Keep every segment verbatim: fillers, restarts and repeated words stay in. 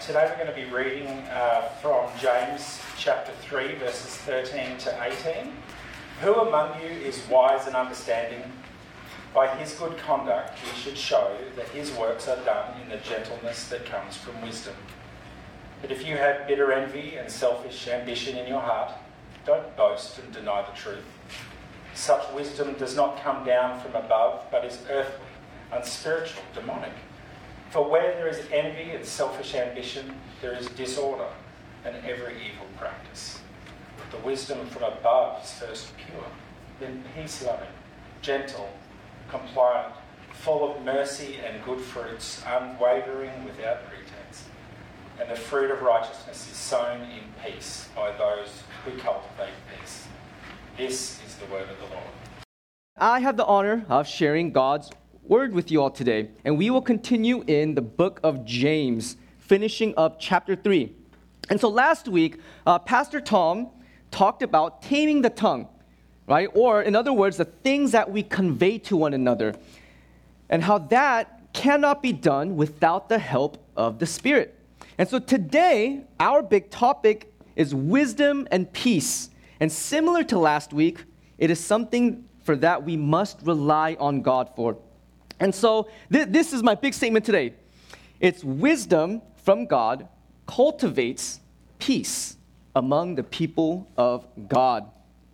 Today we're going to be reading uh, from James chapter three, verses thirteen to eighteen. Who among you is wise and understanding? By his good conduct he should show that his works are done in the gentleness that comes from wisdom. But if you have bitter envy and selfish ambition in your heart, don't boast and deny the truth. Such wisdom does not come down from above, but is earthly, unspiritual, demonic. For where there is envy and selfish ambition, there is disorder and every evil practice. But the wisdom from above is first pure, then peace-loving, gentle, compliant, full of mercy and good fruits, unwavering without pretense. And the fruit of righteousness is sown in peace by those who cultivate peace. This is the word of the Lord. I have the honor of sharing God's word with you all today, and we will continue in the book of James, finishing up chapter three. And so last week, uh, Pastor Tom talked about taming the tongue, right? Or in other words, the things that we convey to one another, and how that cannot be done without the help of the Spirit. And so today, our big topic is wisdom and peace. And similar to last week, it is something for that we must rely on God for. And so th- this is my big statement today. It's wisdom from God cultivates peace among the people of God.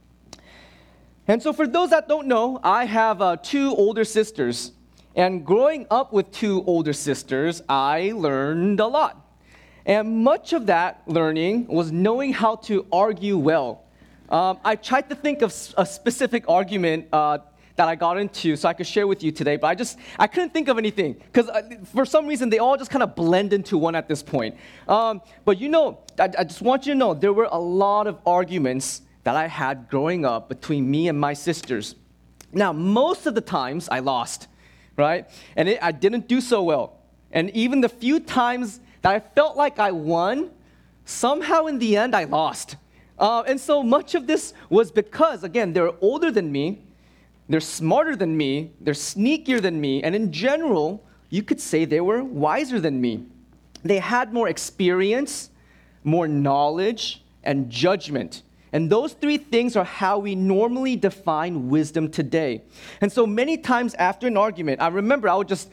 And so for those that don't know, I have uh, two older sisters. And growing up with two older sisters, I learned a lot. And much of that learning was knowing how to argue well. Um, I tried to think of a specific argument uh, that I got into so I could share with you today, but I just, I couldn't think of anything because for some reason they all just kind of blend into one at this point. Um, but you know, I, I just want you to know there were a lot of arguments that I had growing up between me and my sisters. Now, most of the times I lost, right? And it, I didn't do so well. And even the few times that I felt like I won, somehow in the end I lost. Uh, and so much of this was because, again, they're older than me, they're smarter than me, they're sneakier than me, and in general, you could say they were wiser than me. They had more experience, more knowledge, and judgment. And those three things are how we normally define wisdom today. And so many times after an argument, I remember I would just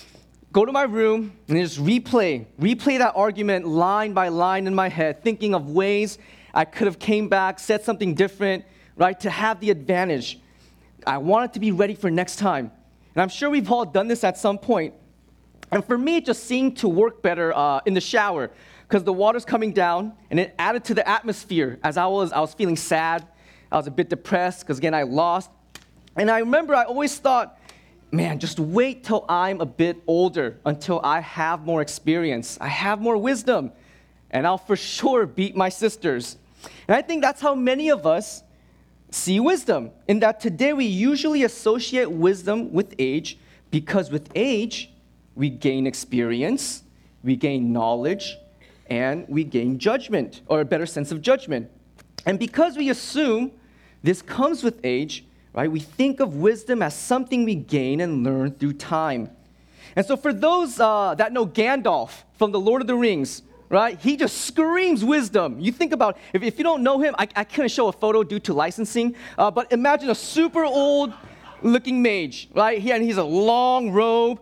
go to my room and just replay, replay that argument line by line in my head, thinking of ways I could have came back, said something different, right, to have the advantage. I wanted to be ready for next time. And I'm sure we've all done this at some point. And for me, it just seemed to work better uh, in the shower because the water's coming down and it added to the atmosphere as I was, I was feeling sad. I was a bit depressed because, again, I lost. And I remember I always thought, man, just wait till I'm a bit older until I have more experience. I have more wisdom. And I'll for sure beat my sisters. And I think that's how many of us see wisdom, in that today we usually associate wisdom with age because with age, we gain experience, we gain knowledge, and we gain judgment, or a better sense of judgment. And because we assume this comes with age, right, we think of wisdom as something we gain and learn through time. And so for those uh, that know Gandalf from the Lord of the Rings, right? He just screams wisdom. You think about, if, if you don't know him, I, I couldn't show a photo due to licensing, uh, but imagine a super old looking mage, right? He, and he's a long robe,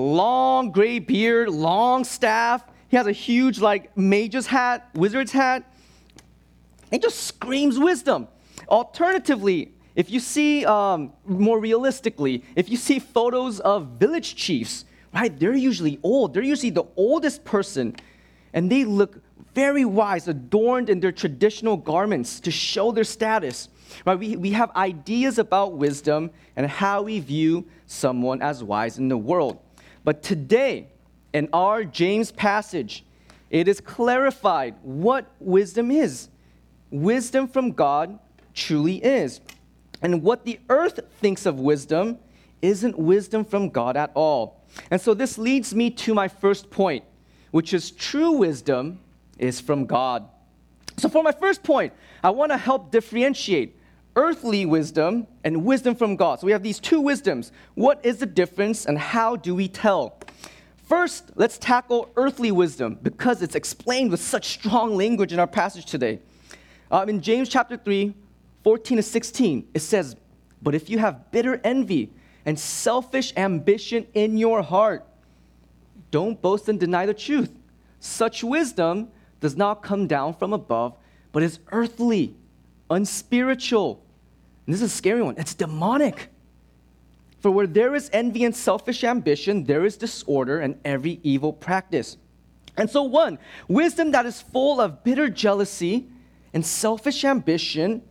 long gray beard, long staff. He has a huge like mage's hat, wizard's hat. He just screams wisdom. Alternatively, if you see, um, more realistically, if you see photos of village chiefs, right? They're usually old. They're usually the oldest person. And they look very wise, adorned in their traditional garments to show their status. Right? We, we have ideas about wisdom and how we view someone as wise in the world. But today, in our James passage, it is clarified what wisdom is. Wisdom from God truly is. And what the earth thinks of wisdom isn't wisdom from God at all. And so this leads me to my first point, which is true wisdom is from God. So for my first point, I want to help differentiate earthly wisdom and wisdom from God. So we have these two wisdoms. What is the difference and how do we tell? first, let's tackle earthly wisdom because it's explained with such strong language in our passage today. Um, in James chapter three, fourteen to sixteen, it says, "But if you have bitter envy and selfish ambition in your heart, don't boast and deny the truth. Such wisdom does not come down from above, but is earthly, unspiritual." And this is a scary one. It's demonic. "For where there is envy and selfish ambition, there is disorder and every evil practice." And so one, wisdom that is full of bitter jealousy and selfish ambition,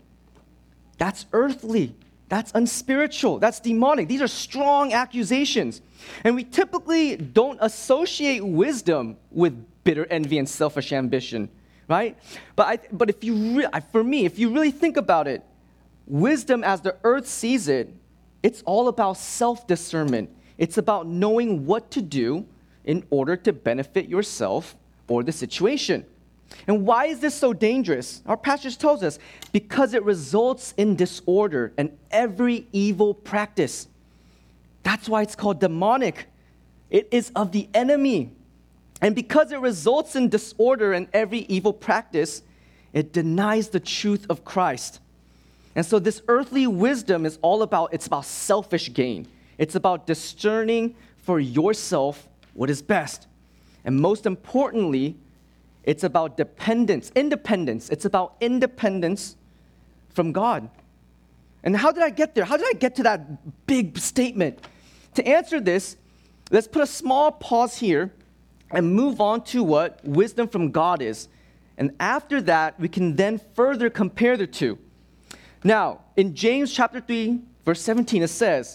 that's earthly. That's unspiritual. That's demonic. These are strong accusations. And we typically don't associate wisdom with bitter envy and selfish ambition, right? But I, but if you re- for me, if you really think about it, wisdom as the earth sees it, it's all about self-discernment. It's about knowing what to do in order to benefit yourself or the situation. And why is this so dangerous? Our passage tells us, because it results in disorder and every evil practice. That's why it's called demonic. It is of the enemy. And because it results in disorder and every evil practice, it denies the truth of Christ. And so this earthly wisdom is all about, it's about selfish gain. It's about discerning for yourself what is best. And most importantly, it's about dependence, independence. It's about independence from God. And how did I get there? How did I get to that big statement? To answer this, let's put a small pause here and move on to what wisdom from God is. And after that, we can then further compare the two. Now, in James chapter three, verse seventeen, it says,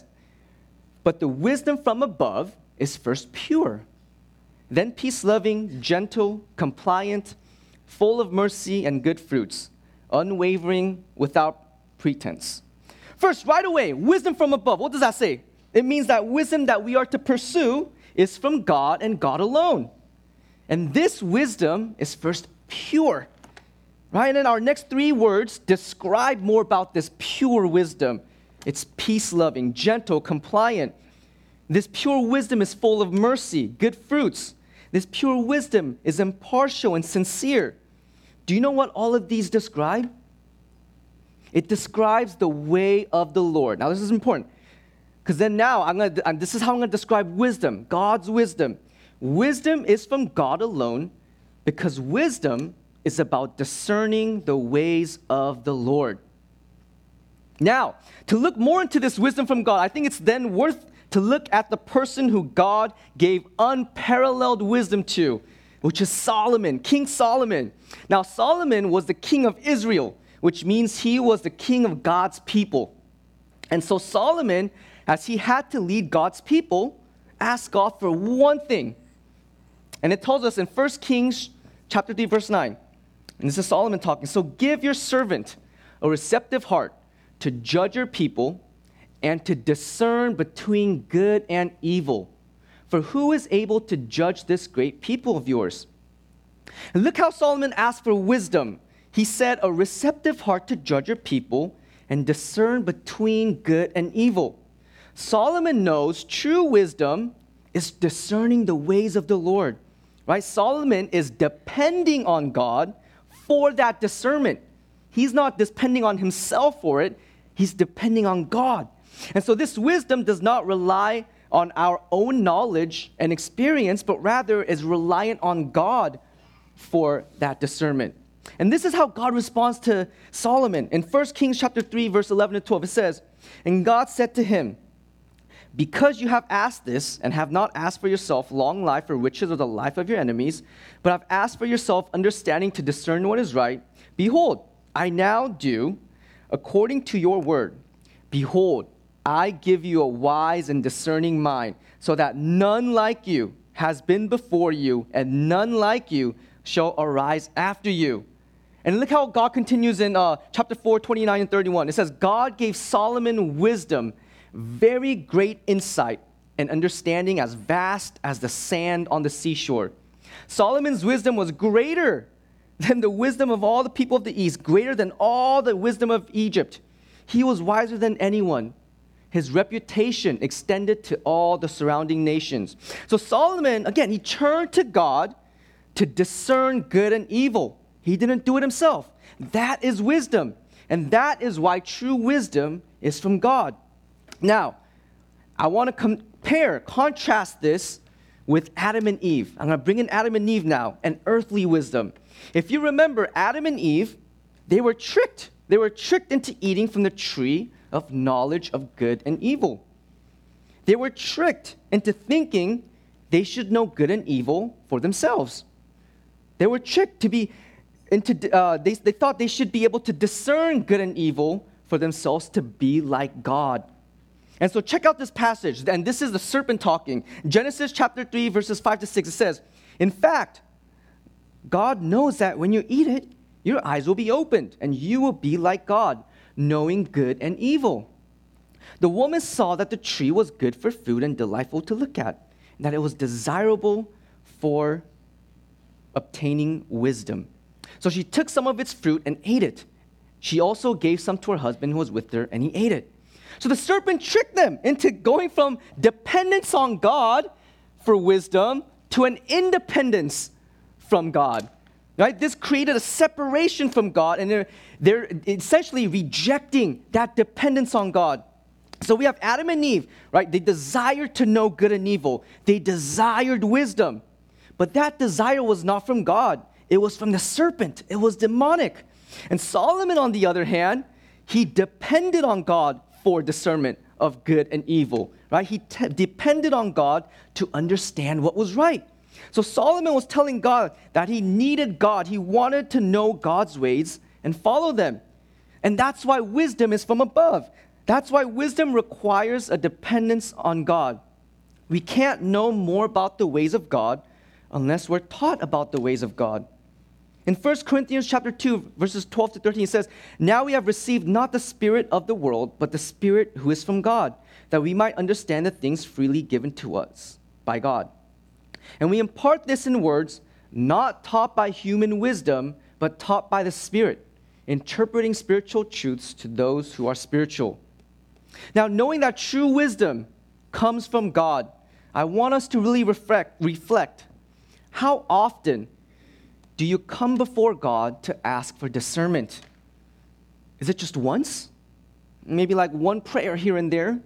"But the wisdom from above is first pure, then peace-loving, gentle, compliant, full of mercy and good fruits, unwavering, without pretense." First, right away, wisdom from above. What does that say? It means that wisdom that we are to pursue is from God and God alone. And this wisdom is first pure. Right? And then our next three words describe more about this pure wisdom. It's peace-loving, gentle, compliant. This pure wisdom is full of mercy, good fruits. This pure wisdom is impartial and sincere. Do you know what all of these describe? It describes the way of the Lord. Now, this is important, because then now, I'm gonna, this is how I'm going to describe wisdom, God's wisdom. Wisdom is from God alone, because wisdom is about discerning the ways of the Lord. Now, to look more into this wisdom from God, I think it's then worth to look at the person who God gave unparalleled wisdom to, which is Solomon, King Solomon. Now, Solomon was the king of Israel, which means he was the king of God's people. And so Solomon, as he had to lead God's people, asked God for one thing. And it tells us in First Kings chapter three, verse nine, and this is Solomon talking, "So give your servant a receptive heart to judge your people and to discern between good and evil. For who is able to judge this great people of yours?" And look how Solomon asked for wisdom. He said, a receptive heart to judge your people and discern between good and evil. Solomon knows true wisdom is discerning the ways of the Lord. Right? Solomon is depending on God for that discernment. He's not depending on himself for it. He's depending on God. And so this wisdom does not rely on our own knowledge and experience, but rather is reliant on God for that discernment. And this is how God responds to Solomon. In First Kings chapter three, verse eleven to twelve, it says, "And God said to him, because you have asked this and have not asked for yourself long life or riches or the life of your enemies, but have asked for yourself understanding to discern what is right, behold, I now do according to your word. Behold, I give you a wise and discerning mind, so that none like you has been before you, and none like you shall arise after you." And look how God continues in uh, chapter four, twenty-nine and thirty-one. It says, "God gave Solomon wisdom, very great insight, and understanding as vast as the sand on the seashore." Solomon's wisdom was greater than the wisdom of all the people of the East, greater than all the wisdom of Egypt. He was wiser than anyone. his reputation extended to all the surrounding nations. So Solomon, again, he turned to God to discern good and evil. He didn't do it himself. That is wisdom. And that is why true wisdom is from God. Now, I want to compare, contrast this with Adam and Eve. I'm going to bring in Adam and Eve now, and earthly wisdom. If you remember, Adam and Eve, they were tricked. They were tricked into eating from the tree of knowledge of good and evil. They were tricked into thinking they should know good and evil for themselves. They were tricked to be into, uh, they, they thought they should be able to discern good and evil for themselves to be like God. And so check out this passage, and this is the serpent talking. Genesis chapter three, verses five to six, it says, in fact, God knows that when you eat it, your eyes will be opened, and you will be like God, knowing good and evil. The woman saw that the tree was good for food and delightful to look at, and that it was desirable for obtaining wisdom. So she took some of its fruit and ate it. She also gave some to her husband who was with her, and he ate it. So the serpent tricked them into going from dependence on God for wisdom to an independence from God. Right? This created a separation from God, and they're, they're essentially rejecting that dependence on God. So we have Adam and Eve, right? They desired to know good and evil. They desired wisdom. But that desire was not from God. It was from the serpent. It was demonic. And Solomon, on the other hand, he depended on God for discernment of good and evil, right? He te- depended on God to understand what was right. So Solomon was telling God that he needed God. He wanted to know God's ways and follow them. And that's why wisdom is from above. That's why wisdom requires a dependence on God. We can't know more about the ways of God unless we're taught about the ways of God. In First Corinthians chapter two, verses twelve to thirteen, it says, now we have received not the spirit of the world, but the Spirit who is from God, that we might understand the things freely given to us by God. And we impart this in words not taught by human wisdom, but taught by the Spirit, interpreting spiritual truths to those who are spiritual. Now, knowing that true wisdom comes from God, I want us to really reflect, reflect how often do you come before God to ask for discernment? Is it just once? Maybe like one prayer here and there?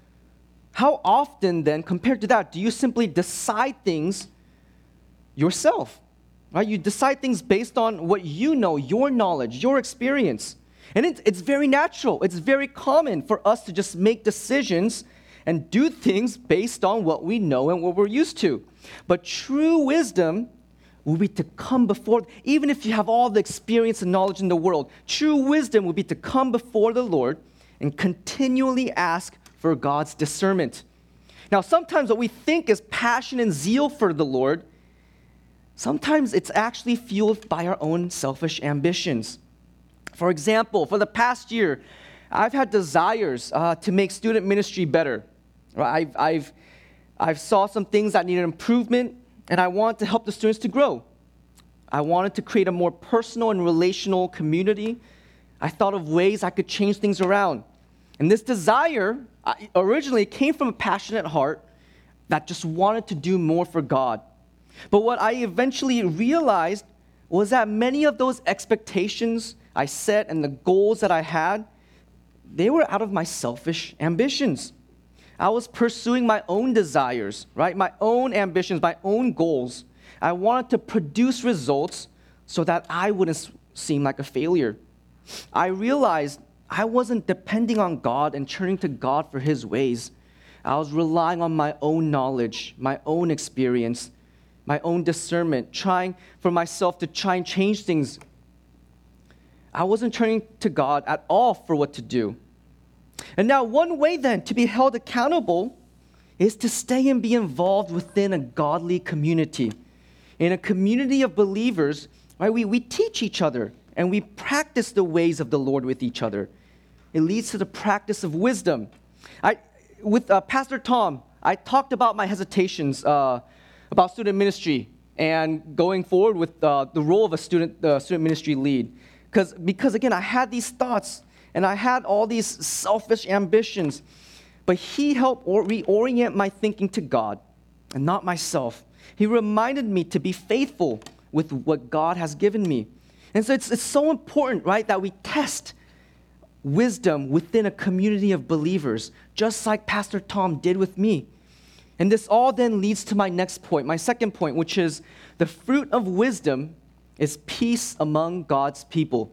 How often then, compared to that, do you simply decide things yourself? Right? You decide things based on what you know, your knowledge, your experience. And it, it's very natural. It's very common for us to just make decisions and do things based on what we know and what we're used to. But true wisdom will be to come before, even if you have all the experience and knowledge in the world, true wisdom will be to come before the Lord and continually ask for God's discernment. Now, sometimes what we think is passion and zeal for the Lord, sometimes it's actually fueled by our own selfish ambitions. For example, for the past year, I've had desires uh, to make student ministry better. I've, I've, I've saw some things that needed improvement, and I want to help the students to grow. I wanted to create a more personal and relational community. I thought of ways I could change things around. And this desire originally came from a passionate heart that just wanted to do more for God. But what I eventually realized was that many of those expectations I set and the goals that I had, they were out of my selfish ambitions. I was pursuing my own desires, right? My own ambitions, my own goals. I wanted to produce results so that I wouldn't seem like a failure. I realized I wasn't depending on God and turning to God for His ways. I was relying on my own knowledge, my own experience, my own discernment, trying for myself to try and change things. I wasn't turning to God at all for what to do. And now one way then to be held accountable is to stay and be involved within a godly community. In a community of believers, right, we, we teach each other and we practice the ways of the Lord with each other. It leads to the practice of wisdom. I, with uh, Pastor Tom, I talked about my hesitations uh, about student ministry and going forward with uh, the role of a student, uh, student ministry lead. Because, because again, I had these thoughts and I had all these selfish ambitions. but he helped or reorient my thinking to God and not myself. He reminded me to be faithful with what God has given me. And so it's, it's so important, right, that we test wisdom within a community of believers, just like Pastor Tom did with me. And this all then leads to my next point, my second point, which is the fruit of wisdom is peace among God's people.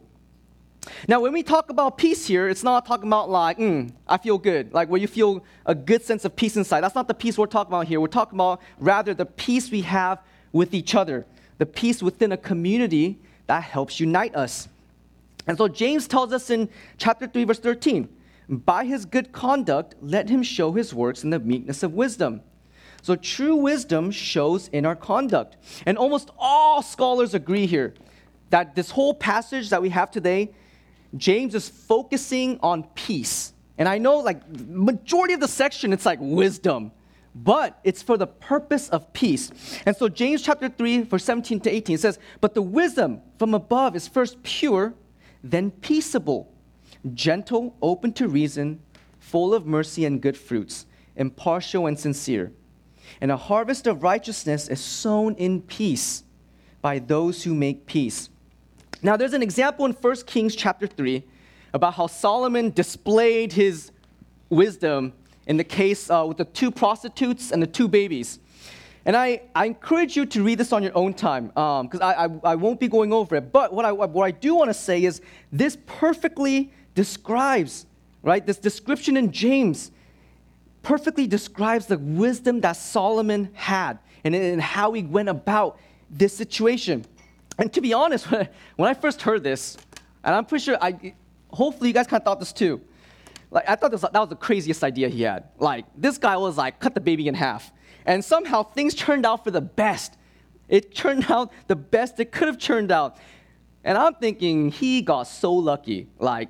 Now, when we talk about peace here, it's not talking about like, mm, I feel good, like where you feel a good sense of peace inside. That's not the peace we're talking about here. We're talking about rather the peace we have with each other, the peace within a community that helps unite us. And so James tells us in chapter three, verse thirteen, by his good conduct, let him show his works in the meekness of wisdom. So true wisdom shows in our conduct. And almost all scholars agree here that this whole passage that we have today, James is focusing on peace. And I know like majority of the section, it's like wisdom, but it's for the purpose of peace. And so James chapter three, verse seventeen to eighteen says, but the wisdom from above is first pure, then peaceable, gentle, open to reason, full of mercy and good fruits, impartial and sincere. And a harvest of righteousness is sown in peace by those who make peace. Now, there's an example in First Kings chapter three about how Solomon displayed his wisdom in the case uh, with the two prostitutes and the two babies. And I, I encourage you to read this on your own time because um, I, I, I won't be going over it. But what I, what I do want to say is this perfectly describes, right, this description in James perfectly describes the wisdom that Solomon had and, and how he went about this situation. And to be honest, when I, when I first heard this, and I'm pretty sure, I, hopefully you guys kind of thought this too. Like I thought this, that was the craziest idea he had. Like this guy was like, cut the baby in half. And somehow things turned out for the best. It turned out the best it could have turned out. And I'm thinking he got so lucky. Like,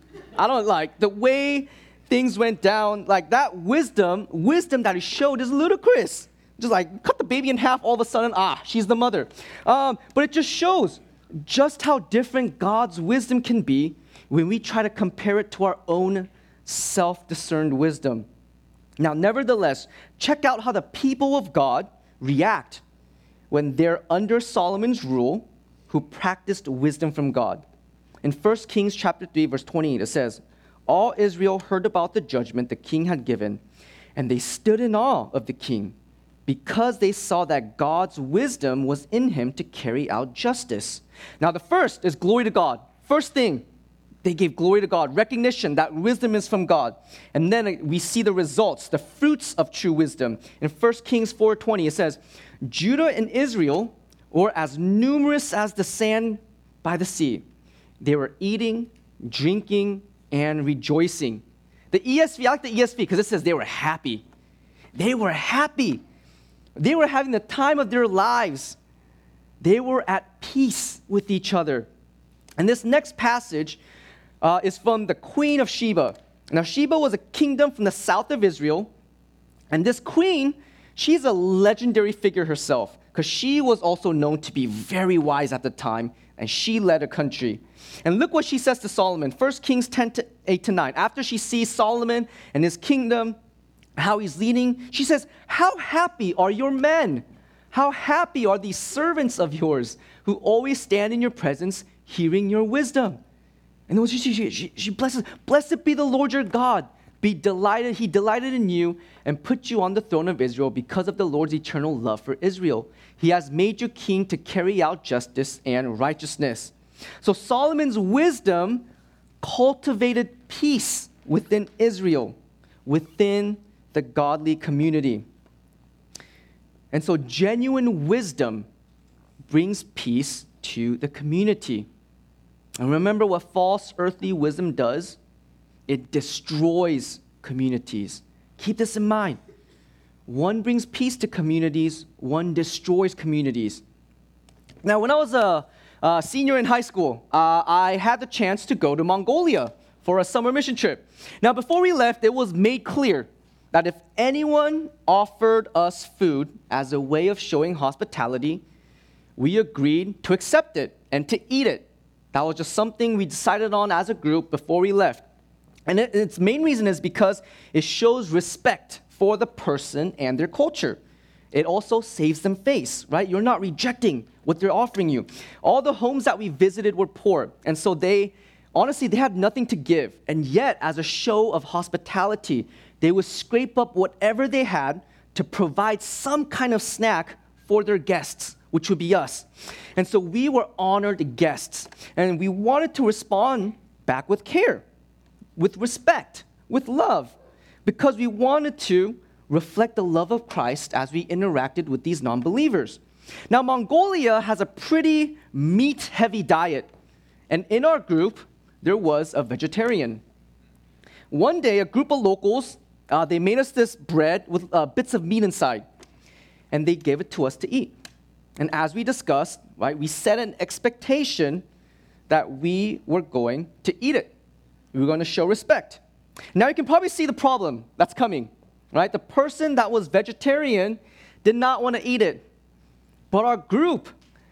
I don't like the way things went down. Like that wisdom, wisdom that he showed is ludicrous. Just like cut the baby in half, all of a sudden, ah, she's the mother. Um, but it just shows just how different God's wisdom can be when we try to compare it to our own self-discerned wisdom. Now, nevertheless, check out how the people of God react when they're under Solomon's rule, who practiced wisdom from God. In First Kings chapter three, verse twenty-eight, it says, all Israel heard about the judgment the king had given, and they stood in awe of the king, because they saw that God's wisdom was in him to carry out justice. Now, the first is glory to God. First thing, they gave glory to God, recognition that wisdom is from God. And then we see the results, the fruits of true wisdom. In First Kings four twenty, it says, Judah and Israel were as numerous as the sand by the sea. They were eating, drinking, and rejoicing. The E S V, I like the E S V because it says they were happy. They were happy. They were having the time of their lives. They were at peace with each other. And this next passage uh, is from the Queen of Sheba. Now, Sheba was a kingdom from the south of Israel. And this queen, she's a legendary figure herself because she was also known to be very wise at the time, and she led a country. And look what she says to Solomon, First Kings ten, eight to nine. After she sees Solomon and his kingdom, how he's leading, she says, how happy are your men? How happy are these servants of yours who always stand in your presence, hearing your wisdom? And then she, she, she, she blesses, blessed be the Lord your God. Be delighted, he delighted in you and put you on the throne of Israel because of the Lord's eternal love for Israel. He has made you king to carry out justice and righteousness. So Solomon's wisdom cultivated peace within Israel, within the godly community. And so genuine wisdom brings peace to the community. And remember what false earthly wisdom does? It destroys communities. Keep this in mind. One brings peace to communities, one destroys communities. Now, when I was a, a senior in high school, uh, I had the chance to go to Mongolia for a summer mission trip. Now, before we left, it was made clear that if anyone offered us food as a way of showing hospitality, we agreed to accept it and to eat it. That was just something we decided on as a group before we left. And it, its main reason is because it shows respect for the person and their culture. It also saves them face, right? You're not rejecting what they're offering you. All the homes that we visited were poor, and so they, honestly, they had nothing to give. And yet, as a show of hospitality, they would scrape up whatever they had to provide some kind of snack for their guests, which would be us. And so we were honored guests, and we wanted to respond back with care, with respect, with love, because we wanted to reflect the love of Christ as we interacted with these non-believers. Now, Mongolia has a pretty meat-heavy diet, and in our group, there was a vegetarian. One day, a group of locals, uh, they made us this bread with uh, bits of meat inside, and they gave it to us to eat. And as we discussed, right, we set an expectation that we were going to eat it. We were going to show respect. Now, you can probably see the problem that's coming. Right? The person that was vegetarian did not want to eat it. But our group,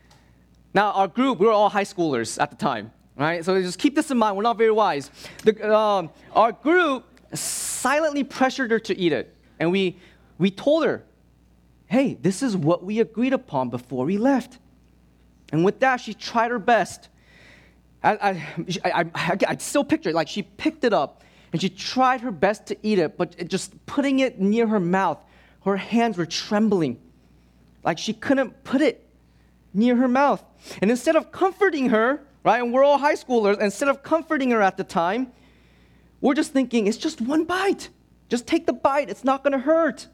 now our group, we were all high schoolers at the time, right? So just keep this in mind, we're not very wise. The, um, our group silently pressured her to eat it. And we, we told her, hey, this is what we agreed upon before we left. And with that, she tried her best. I, I, I, I, I still picture it, like she picked it up, and she tried her best to eat it, but it just putting it near her mouth, her hands were trembling. Like she couldn't put it near her mouth. And instead of comforting her, right, and we're all high schoolers, instead of comforting her at the time, we're just thinking, it's just one bite. Just take the bite, it's not gonna hurt.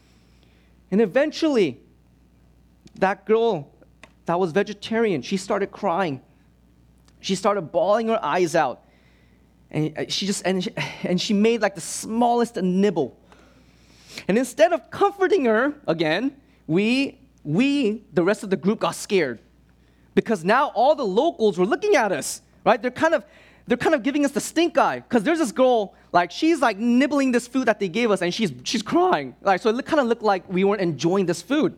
And eventually, that girl that was vegetarian, she started crying. She started bawling her eyes out. And she just and she, and she made like the smallest nibble. And instead of comforting her again, we we the rest of the group got scared, because now all the locals were looking at us, right? They're kind of they're kind of giving us the stink eye, because there's this girl, like she's like nibbling this food that they gave us, and she's she's crying. Like so, it kind of looked like we weren't enjoying this food.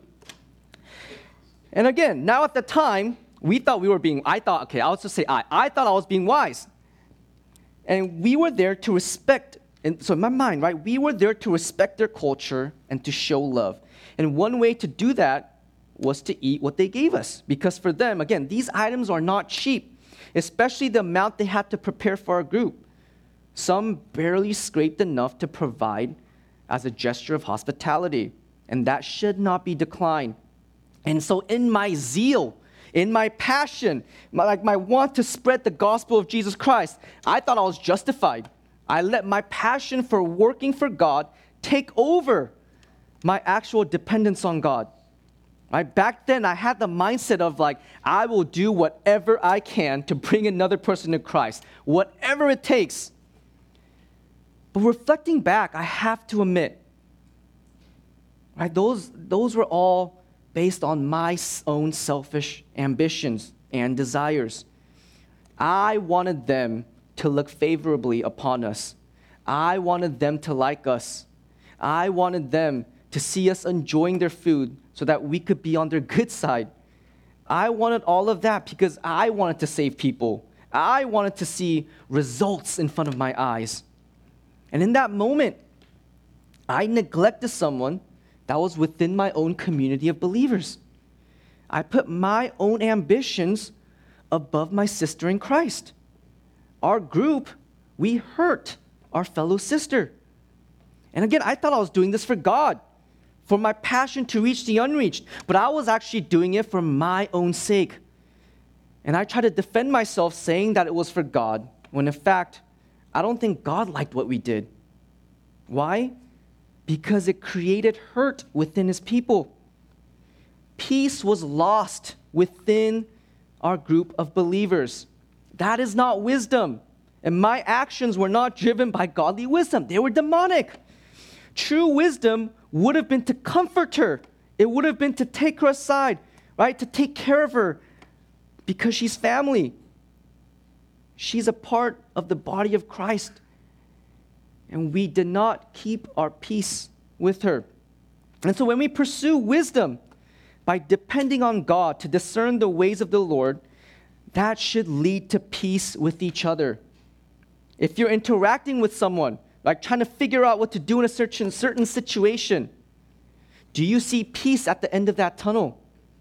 And again, now at the time, we thought we were being. I thought, okay, I'll just say I. I thought I was being wise. And we were there to respect, and so in my mind, right, we were there to respect their culture and to show love. And one way to do that was to eat what they gave us. Because for them, again, these items are not cheap, especially the amount they had to prepare for our group. Some barely scraped enough to provide as a gesture of hospitality. And that should not be declined. And so in my zeal, in my passion, my, like my want to spread the gospel of Jesus Christ, I thought I was justified. I let my passion for working for God take over my actual dependence on God. Right? Back then, I had the mindset of like, I will do whatever I can to bring another person to Christ, whatever it takes. But reflecting back, I have to admit, right, those, those were all based on my own selfish ambitions and desires. I wanted them to look favorably upon us. I wanted them to like us. I wanted them to see us enjoying their food so that we could be on their good side. I wanted all of that because I wanted to save people. I wanted to see results in front of my eyes. And in that moment, I neglected someone that was within my own community of believers. I put my own ambitions above my sister in Christ. Our group, we hurt our fellow sister. And again, I thought I was doing this for God, for my passion to reach the unreached, but I was actually doing it for my own sake. And I tried to defend myself saying that it was for God, when in fact, I don't think God liked what we did. Why? Because it created hurt within his people. Peace was lost within our group of believers. That is not wisdom. And my actions were not driven by godly wisdom. They were demonic. True wisdom would have been to comfort her. It would have been to take her aside, right? To take care of her because she's family. She's a part of the body of Christ. And we did not keep our peace with her. And so when we pursue wisdom by depending on God to discern the ways of the Lord, that should lead to peace with each other. if you're interacting with someone, like trying to figure out what to do in a certain, certain situation, do you see peace at the end of that tunnel?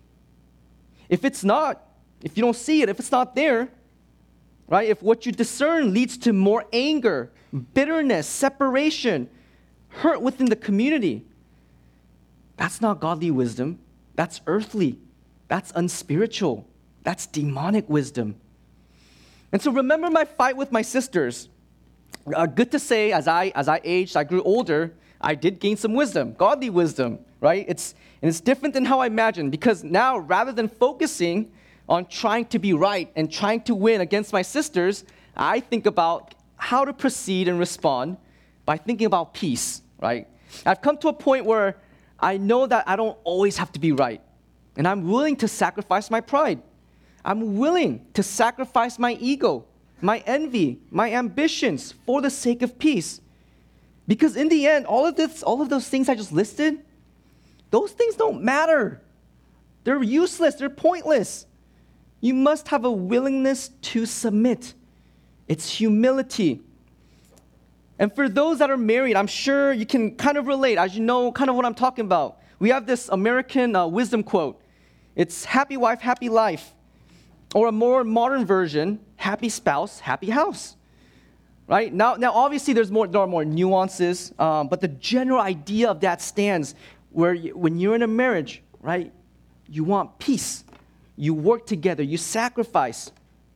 If it's not, if you don't see it, if it's not there, right? If what you discern leads to more anger, bitterness, separation, hurt within the community, that's not godly wisdom. That's earthly. That's unspiritual. That's demonic wisdom. And so remember my fight with my sisters. Uh, good to say, as I as I aged, I grew older, I did gain some wisdom, godly wisdom, right? It's and it's different than how I imagined, because now rather than focusing on trying to be right and trying to win against my sisters, I think about how to proceed and respond by thinking about peace, right? I've come to a point where I know that I don't always have to be right, and I'm willing to sacrifice my pride. I'm willing to sacrifice my ego, my envy, my ambitions for the sake of peace. Because in the end, all of this, all of those things I just listed, those things don't matter. They're useless, they're pointless. You must have a willingness to submit. It's humility. And for those that are married, I'm sure you can kind of relate, as you know kind of what I'm talking about. We have this American uh, wisdom quote. It's happy wife, happy life. Or a more modern version, happy spouse, happy house. Right? Now, now obviously there's more, there are more nuances, um, but the general idea of that stands where you, when you're in a marriage, right, you want peace. You work together, you sacrifice.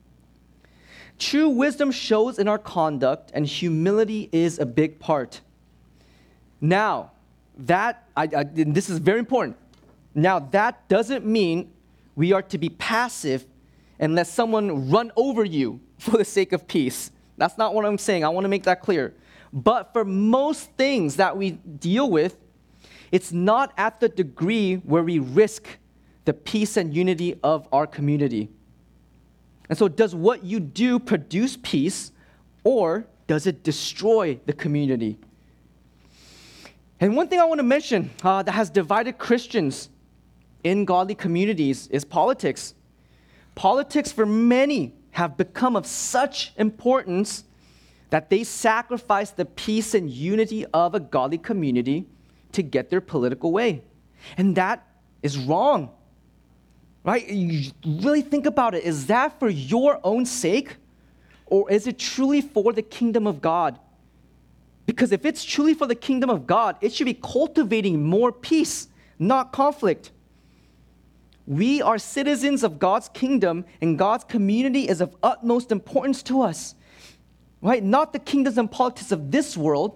True wisdom shows in our conduct, and humility is a big part. Now, that, I, I, this is very important. Now, that doesn't mean we are to be passive and let someone run over you for the sake of peace. That's not what I'm saying. I want to make that clear. But for most things that we deal with, it's not at the degree where we risk the peace and unity of our community. And so does what you do produce peace, or does it destroy the community? And one thing I want to mention uh, that has divided Christians in godly communities is politics. Politics for many have become of such importance that they sacrifice the peace and unity of a godly community to get their political way. And that is wrong. Right? You really think about it. Is that for your own sake? Or is it truly for the kingdom of God? Because if it's truly for the kingdom of God, it should be cultivating more peace, not conflict. We are citizens of God's kingdom, and God's community is of utmost importance to us. Right? Not the kingdoms and politics of this world.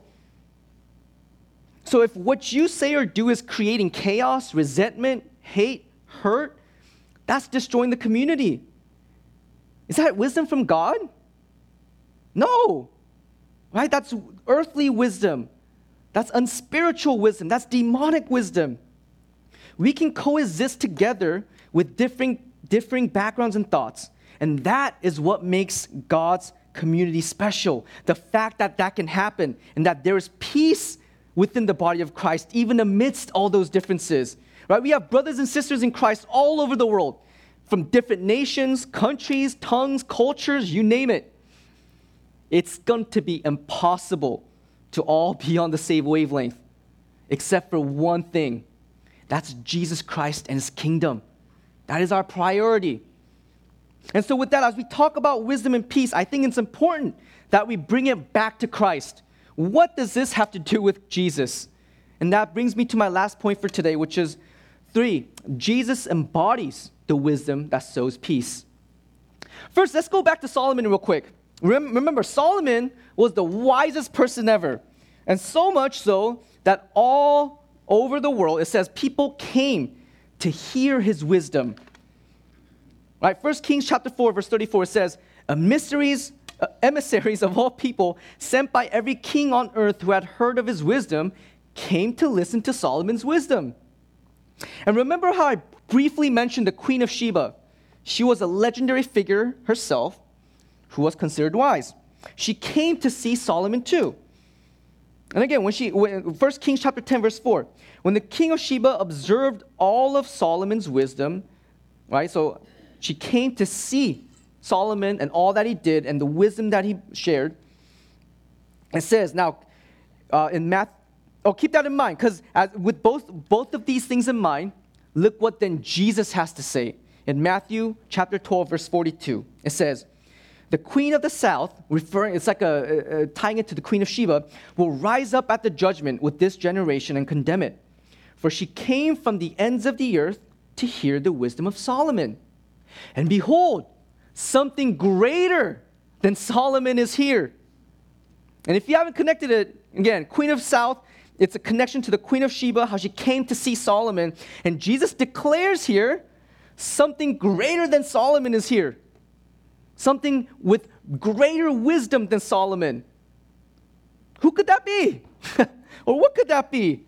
So if what you say or do is creating chaos, resentment, hate, hurt, that's destroying the community. Is that wisdom from God? No. Right? That's earthly wisdom. That's unspiritual wisdom. That's demonic wisdom. We can coexist together with different, differing backgrounds and thoughts. And that is what makes God's community special. The fact that that can happen and that there is peace within the body of Christ, even amidst all those differences. Right? We have brothers and sisters in Christ all over the world, from different nations, countries, tongues, cultures, you name it. It's going to be impossible to all be on the same wavelength, except for one thing. That's Jesus Christ and his kingdom. That is our priority. And so with that, as we talk about wisdom and peace, I think it's important that we bring it back to Christ. What does this have to do with Jesus? And that brings me to my last point for today, which is three, Jesus embodies the wisdom that sows peace. First, let's go back to Solomon real quick. Remember, Solomon was the wisest person ever. And so much so that all over the world, it says people came to hear his wisdom. Right? First Kings chapter four, verse thirty-four, it says, emissaries, uh, emissaries of all people sent by every king on earth who had heard of his wisdom came to listen to Solomon's wisdom. And remember how I briefly mentioned the Queen of Sheba. She was a legendary figure herself who was considered wise. She came to see Solomon too. And again, when she, when, First Kings chapter ten, verse four, when the king of Sheba observed all of Solomon's wisdom, right, so she came to see Solomon and all that he did and the wisdom that he shared, It says, now, uh, in Math, oh, keep that in mind, because with both, both of these things in mind, look what then Jesus has to say. In Matthew chapter twelve, verse forty-two, it says, the queen of the south, referring, it's like a, a, a tying it to the queen of Sheba, will rise up at the judgment with this generation and condemn it. For she came from the ends of the earth to hear the wisdom of Solomon. And behold, something greater than Solomon is here. And if you haven't connected it, again, Queen of South, it's a connection to the Queen of Sheba, how she came to see Solomon. And Jesus declares here, something greater than Solomon is here. Something with greater wisdom than Solomon. Who could that be? Or what could that be?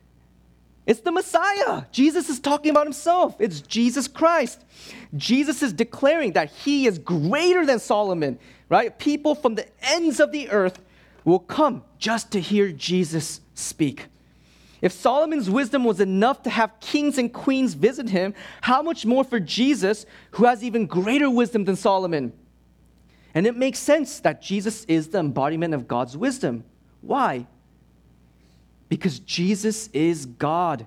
It's the Messiah. Jesus is talking about himself. It's Jesus Christ. Jesus is declaring that he is greater than Solomon, right? People from the ends of the earth will come just to hear Jesus speak. If Solomon's wisdom was enough to have kings and queens visit him, how much more for Jesus, who has even greater wisdom than Solomon? And it makes sense that Jesus is the embodiment of God's wisdom. Why? Because Jesus is God.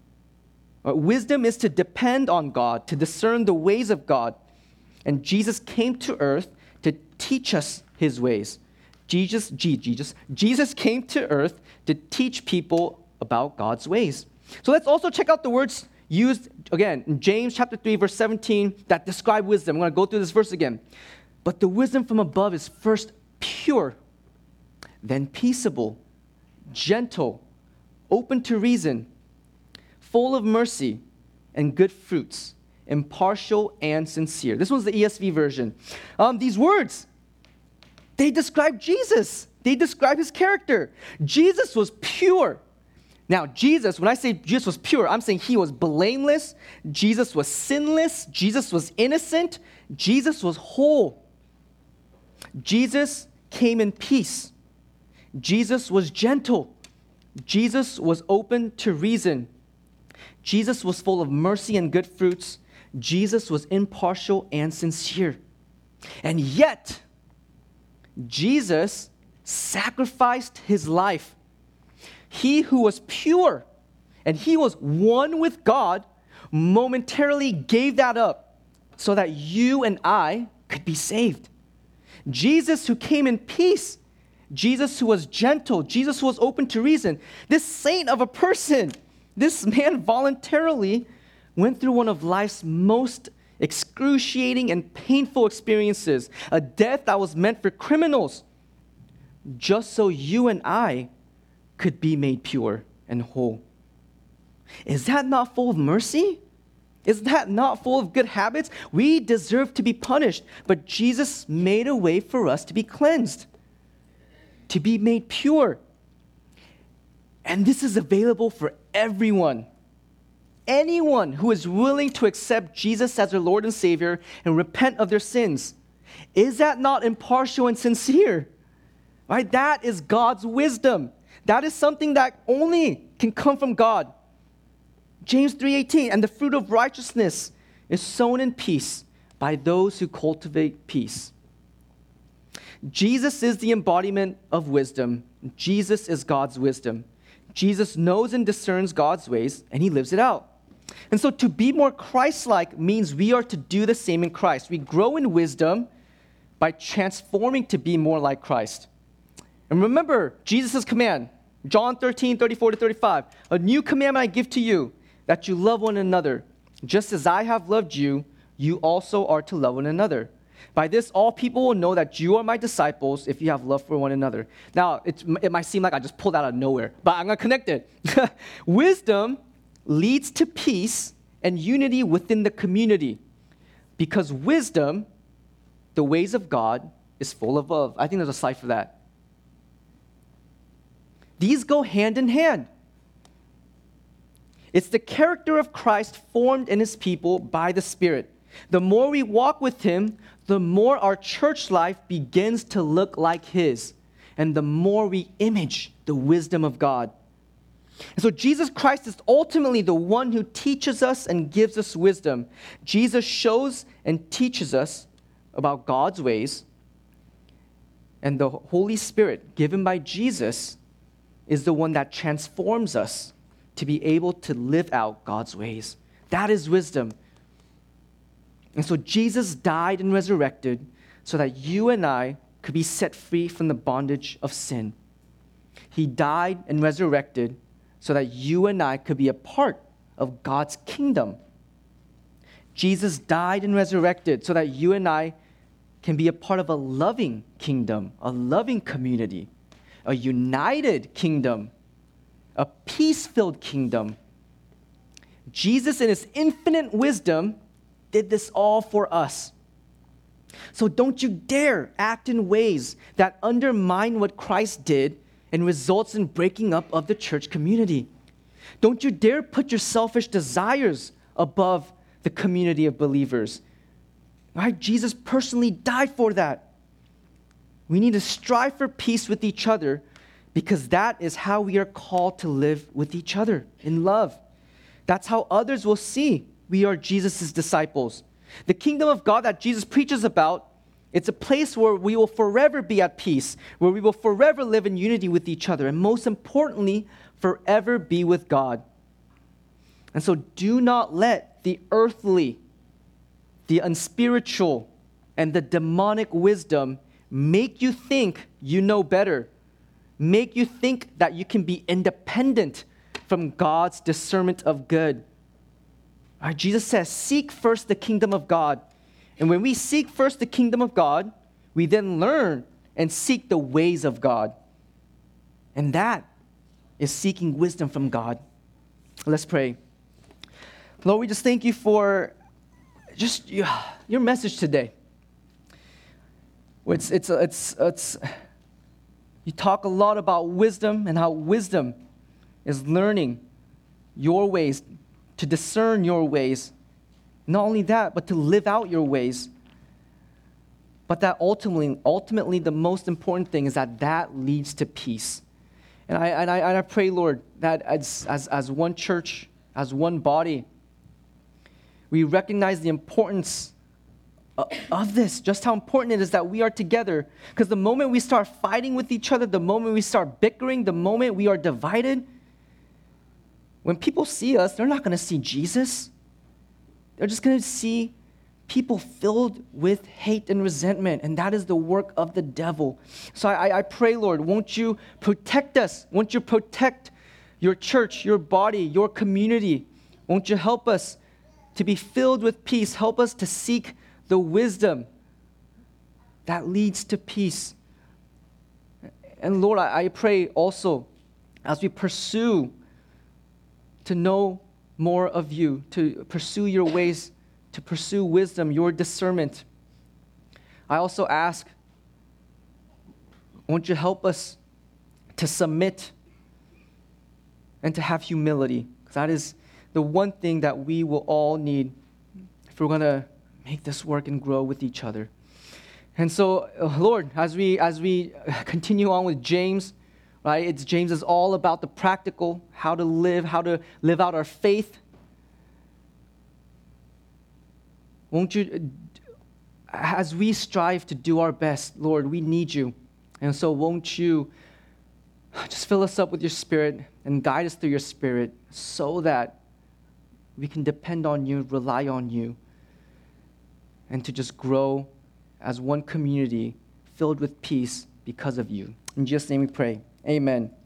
Uh, wisdom is to depend on God, to discern the ways of God. And Jesus came to earth to teach us his ways. Jesus, Jesus, Jesus came to earth to teach people about God's ways. So let's also check out the words used, again, in James chapter three, verse seventeen, that describe wisdom. I'm going to go through this verse again. But the wisdom from above is first pure, then peaceable, gentle, open to reason, full of mercy and good fruits, impartial and sincere. This one's the E S V version. Um, these words, they describe Jesus. They describe his character. Jesus was pure. Now, Jesus, when I say Jesus was pure, I'm saying he was blameless. Jesus was sinless. Jesus was innocent. Jesus was whole. Jesus came in peace. Jesus was gentle. Jesus was open to reason. Jesus was full of mercy and good fruits. Jesus was impartial and sincere. And yet, Jesus sacrificed his life. He who was pure and he was one with God momentarily gave that up so that you and I could be saved. Jesus who came in peace, Jesus who was gentle, Jesus who was open to reason, this saint of a person, this man voluntarily went through one of life's most excruciating and painful experiences, a death that was meant for criminals, just so you and I could be made pure and whole. Is that not full of mercy? Is that not full of good habits? We deserve to be punished, but Jesus made a way for us to be cleansed, to be made pure. And this is available for everyone. Anyone who is willing to accept Jesus as their Lord and Savior and repent of their sins. Is that not impartial and sincere? Right? That is God's wisdom. That is something that only can come from God. James three eighteen, and the fruit of righteousness is sown in peace by those who cultivate peace. Jesus is the embodiment of wisdom. Jesus is God's wisdom. Jesus knows and discerns God's ways, and he lives it out. And so to be more Christ-like means we are to do the same in Christ. We grow in wisdom by transforming to be more like Christ. And remember Jesus' command, John thirteen, thirty-four to thirty-five. A new commandment I give to you, that you love one another. Just as I have loved you, you also are to love one another. By this, all people will know that you are my disciples if you have love for one another. Now, it's, it might seem like I just pulled out of nowhere, but I'm going to connect it. Wisdom leads to peace and unity within the community, because wisdom, the ways of God, is full of love. I think there's a slide for that. These go hand in hand. It's the character of Christ formed in his people by the Spirit. The more we walk with him, the more our church life begins to look like his, and the more we image the wisdom of God. And so Jesus Christ is ultimately the one who teaches us and gives us wisdom. Jesus shows and teaches us about God's ways. And the Holy Spirit, given by Jesus, is the one that transforms us to be able to live out God's ways. That is wisdom. And so Jesus died and resurrected so that you and I could be set free from the bondage of sin. He died and resurrected so that you and I could be a part of God's kingdom. Jesus died and resurrected so that you and I can be a part of a loving kingdom, a loving community, a united kingdom, a peace-filled kingdom. Jesus, in his infinite wisdom, did this all for us. So don't you dare act in ways that undermine what Christ did and results in breaking up of the church community. Don't you dare put your selfish desires above the community of believers. Right? Jesus personally died for that. We need to strive for peace with each other because that is how we are called to live with each other in love. That's how others will see we are Jesus' disciples. The kingdom of God that Jesus preaches about, it's a place where we will forever be at peace, where we will forever live in unity with each other, and most importantly, forever be with God. And so do not let the earthly, the unspiritual, and the demonic wisdom make you think you know better, make you think that you can be independent from God's discernment of good. All right, Jesus says, seek first the kingdom of God. And when we seek first the kingdom of God, we then learn and seek the ways of God. And that is seeking wisdom from God. Let's pray. Lord, we just thank you for just your message today. It's, it's, it's, it's, you talk a lot about wisdom and how wisdom is learning your ways, to discern your ways. Not only that, but to live out your ways. But that ultimately, ultimately the most important thing is that that leads to peace. And I, and I, and I pray, Lord, that as, as, as one church, as one body, we recognize the importance of this, just how important it is that we are together. Because the moment we start fighting with each other, the moment we start bickering, the moment we are divided, when people see us, they're not going to see Jesus. They're just going to see people filled with hate and resentment, and that is the work of the devil. So I, I pray, Lord, won't you protect us? Won't you protect your church, your body, your community? Won't you help us to be filled with peace? Help us to seek the wisdom that leads to peace. And Lord, I, I pray also as we pursue to know more of you, to pursue your ways, to pursue wisdom, your discernment. I also ask, won't you help us to submit and to have humility? Because that is the one thing that we will all need if we're going to make this work and grow with each other. And so, uh, Lord, as we as we continue on with James, right? It's James is all about the practical, how to live, how to live out our faith. Won't you, as we strive to do our best, Lord, we need you. And so won't you just fill us up with your Spirit and guide us through your Spirit so that we can depend on you, rely on you, and to just grow as one community filled with peace because of you. In Jesus' name we pray. Amen.